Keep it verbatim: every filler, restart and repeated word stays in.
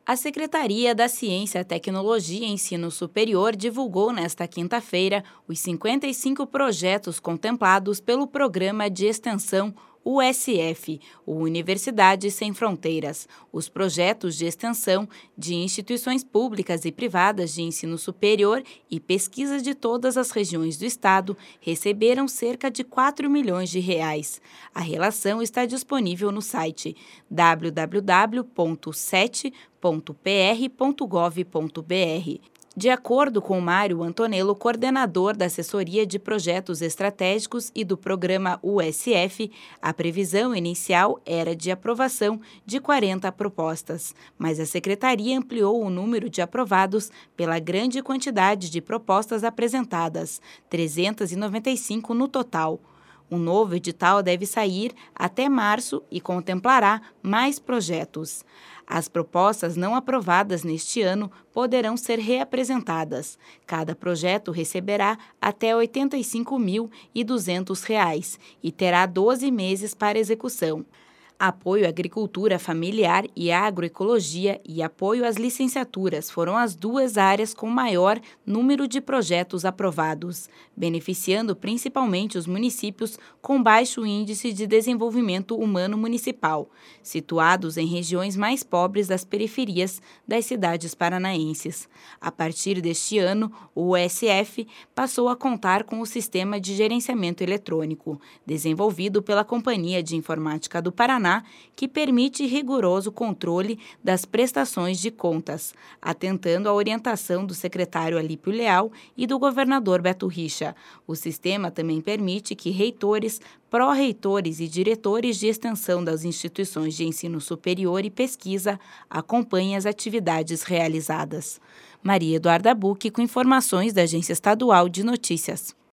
A Secretaria da Ciência, Tecnologia e Ensino Superior divulgou nesta quinta-feira os cinquenta e cinco projetos contemplados pelo Programa de Extensão U S F, o Universidade Sem Fronteiras. Os projetos de extensão de instituições públicas e privadas de ensino superior e pesquisa de todas as regiões do estado receberam cerca de quatro milhões de reais. A relação está disponível no site w w w ponto sete ponto p r ponto gov ponto b r. De acordo com Mário Antonello, coordenador da Assessoria de Projetos Estratégicos e do Programa U S F, a previsão inicial era de aprovação de quarenta propostas, mas a Secretaria ampliou o número de aprovados pela grande quantidade de propostas apresentadas, trezentas e noventa e cinco no total. Um novo edital deve sair até março e contemplará mais projetos. As propostas não aprovadas neste ano poderão ser reapresentadas. Cada projeto receberá até oitenta e cinco mil e duzentos reais e terá doze meses para execução. Apoio à agricultura familiar e agroecologia e apoio às licenciaturas foram as duas áreas com maior número de projetos aprovados, beneficiando principalmente os municípios com baixo índice de desenvolvimento humano municipal, situados em regiões mais pobres das periferias das cidades paranaenses. A partir deste ano, o U S F passou a contar com o Sistema de Gerenciamento Eletrônico, desenvolvido pela Companhia de Informática do Paraná, que permite rigoroso controle das prestações de contas, atentando à orientação do secretário Alípio Leal e do governador Beto Richa. O sistema também permite que reitores, pró-reitores e diretores de extensão das instituições de ensino superior e pesquisa acompanhem as atividades realizadas. Maria Eduarda Bucchi, com informações da Agência Estadual de Notícias.